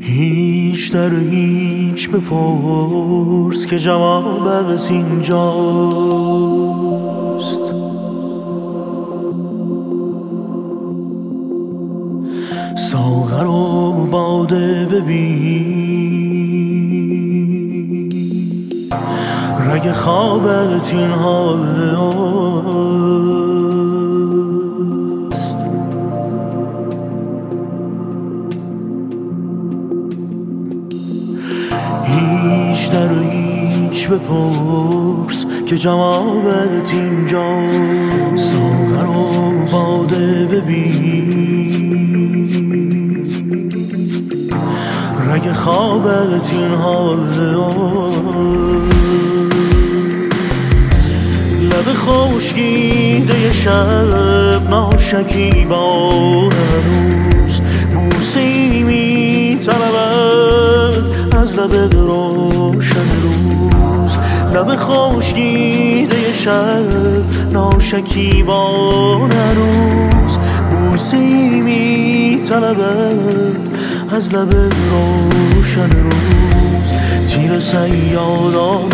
هیچ در هیچ بپرس که جوابت اینجاست. ساغر و باده ببین، رگ خوابت این هاست. هیچ در هیچ بپرس که جوابت اینجاست. ساغر و باده ببین، رگ خوابت این هاست. لب خشکیده شب ناشکیبان هنوز بوسه‌ای می‌طلبد از لب روشن روز. لب خشکیده شب ناشکیبان هنوز بوسه‌ای می‌طلبد از لب روشن روز. تیر صیادان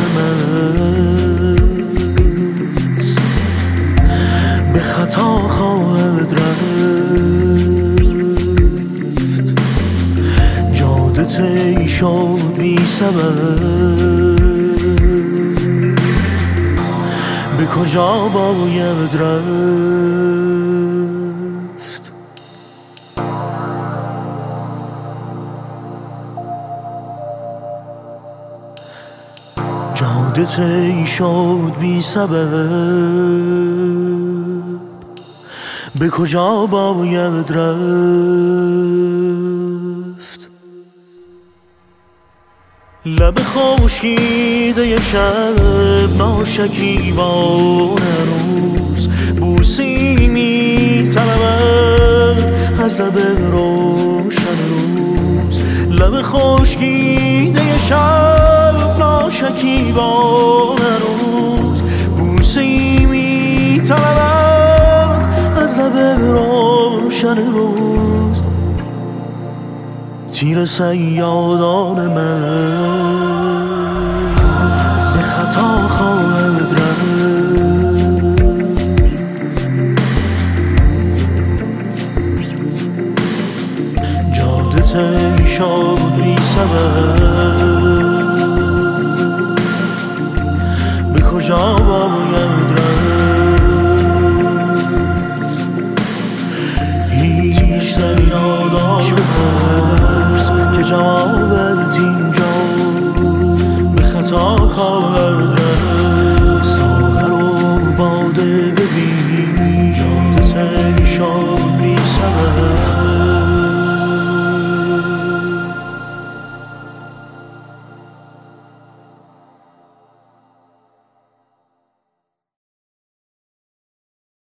مست به خطا خواهد رفت. جاده طی شد بی سبب، به کجا باید رفت؟ جاده طی شد بی سبب، به کجا باید رفت؟ لب خشکیده شب ناشکیبان هنوز بوسه‌ای می‌طلبد از لب روشن روز. لب خشکیده شب ناشکیبان هنوز بوسه‌ای می‌طلبد از لب روشن روز. تیر صیادان من به خطا خواهد رفت. جاده طی شد بی سبب، به کجا باید رفت؟ هیچ در یادش بپرس که جوابت اینجا، به خطا خواهد رفت. ساغر و باده ببین،